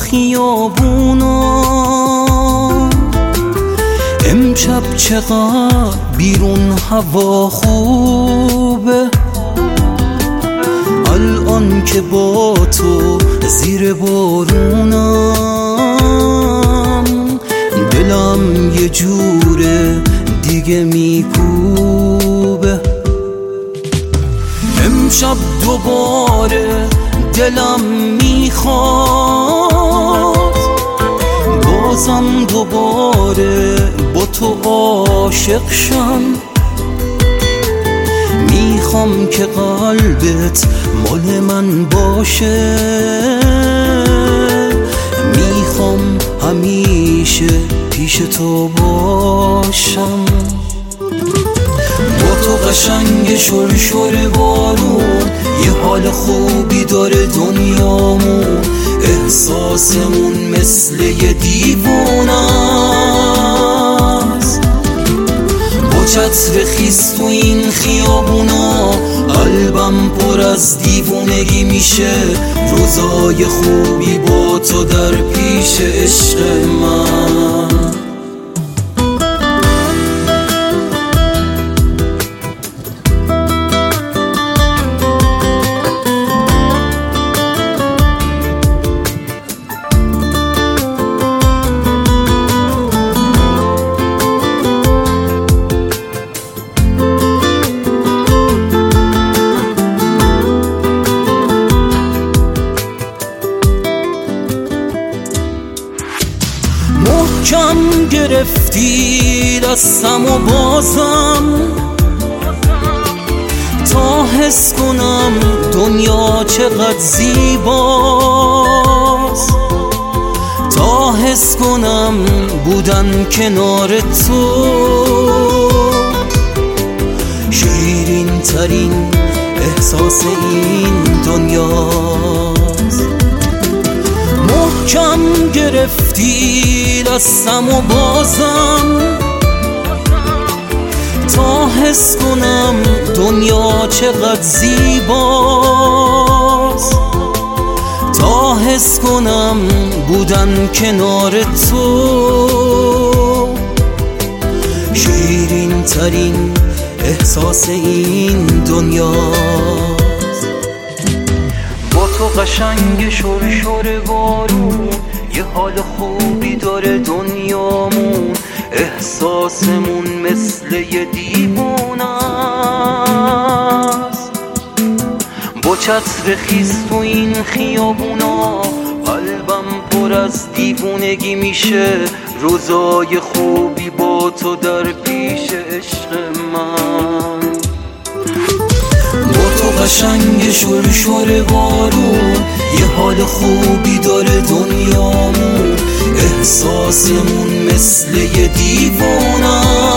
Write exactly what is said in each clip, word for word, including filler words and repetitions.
خیابونا. امشب چقدر بیرون هوا خوبه، الان که با تو زیر بارونم. دلم یه جوره دیگه میکوبه. امشب دوباره دلم میخواد، بازم دوباره با تو عاشق شم. میخوام که قلبت مال من باشه، میخوام همیشه پیش تو باشم. با تو قشنگ شور شور بارون، یه حال خوبی داره دنیامون. احساسمون مثل یه دیوونه است، با چتر خیس تو این خیابونا. قلبم پر از دیوونگی میشه، روزای خوبی با تو در پیش عشق من. محکم گرفتی دستم و بازم، تا حس کنم دنیا چقدر زیباست، تا حس کنم بودن کنار تو شیرین ترین احساس این دنیاست. محکم گرفتی دستم و بازم، تا حس کنم دنیا چقدر زیباست، تا حس کنم بودن کنار تو شیرین ترین احساس این دنیاست. با تو قشنگ شور شور بارون، یه حال خوبی داره دنیامون. احساسمون مثل یه دیوونه است، با چتر خیس تو این خیابونا. قلبم پر از دیوونگی میشه، روزای خوبی با تو در پیش عشق من. با تو قشنگ شور شور بارون، یه حال خوبی داره دنیامون. احساسمون مثل یه دیوونه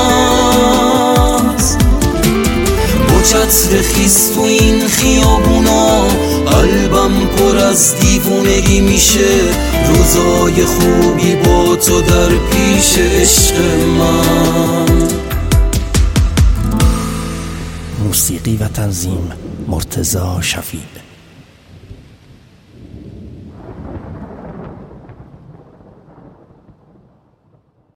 است، با چتر خیس تو این خیابونا. قلبم پر از دیوونگی میشه، روزای خوبی با تو در پیش عشق من. موسیقی و تنظیم مرتضی شفیع.